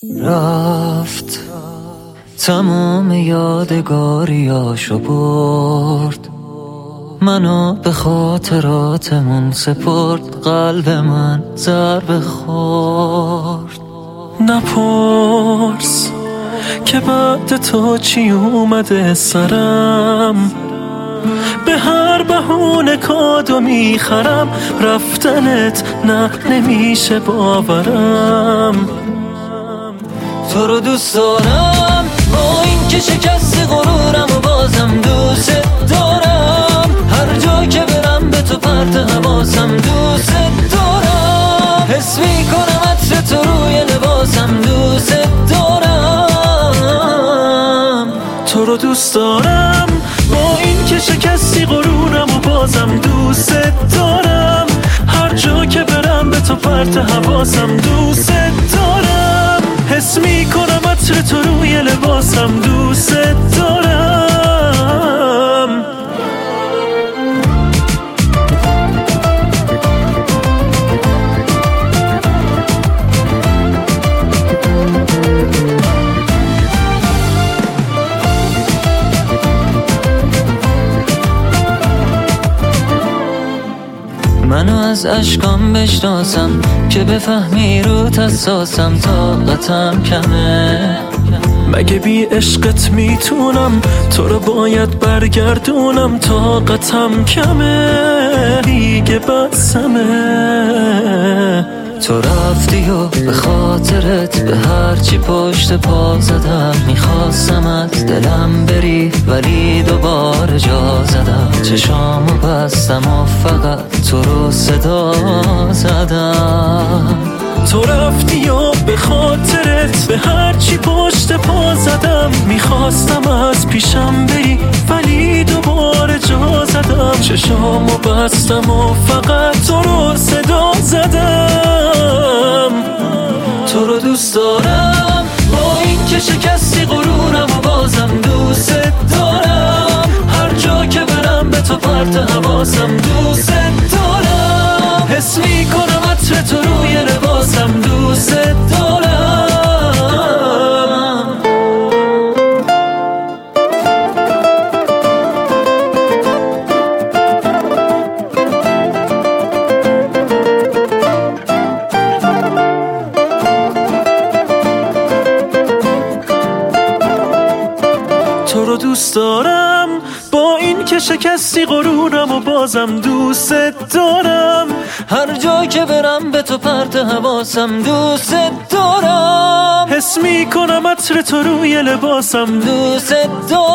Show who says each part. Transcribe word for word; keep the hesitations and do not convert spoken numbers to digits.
Speaker 1: رفت تمام یادگاریاشو برد، منو به خاطراتمون سپرد، قلب من ضربه خورد.
Speaker 2: نپرس که بعد تو چی اومده سرم، به هر بهونه کادو میخرم، رفتنت نه نمیشه باورم.
Speaker 1: تو رو دوست دارم با این که شکستی غرورم و بازم دوست دارم، هر جا که برم به تو پرت حواسم دوست دارم، حس میکنم عطر تو روی لباسم دوست دارم.
Speaker 2: تو رو دوست دارم با این که شکستی غرورم و بازم دوست دارم، هر جا که برم به تو پرت حواسم دوست دارم، حس میکنم عطر تو روی لباسم دوست دارم.
Speaker 1: منو از اشکام بشناسم که بفهمی رو تساسم، طاقتم کمه.
Speaker 2: مگه بی عشقت میتونم تو رو باید برگردونم، طاقتم کمه دیگه بسمه.
Speaker 1: تو رفتی و به خاطرت به هرچی پشت پا زدم، میخواستم از دلم بری ولی دوباره جا زدم، چشامو بستم و فقط تو رو صدا زدم.
Speaker 2: تو رفتی و به خاطرت به هرچی پشت پا زدم، میخواستم از پیشم بری ولی دوباره جا زدم، چشامو بستم و فقط تو رو صدا زدم.
Speaker 1: تو رو دوست دارم با این که شکستی غرورم و بازم دوست دارم، هر جا که برم به تو پرت حواسم دوست دارم، حس میکنم عطر تو روی لباسم دوست دارم.
Speaker 2: تو رو دوست دارم با این که شکستی غرورم و بازم دوست دارم،
Speaker 1: هر جا که برم به تو پرت حواسم دوست دارم،
Speaker 2: حس میکنم عطر تو روی لباسم
Speaker 1: دوست دارم.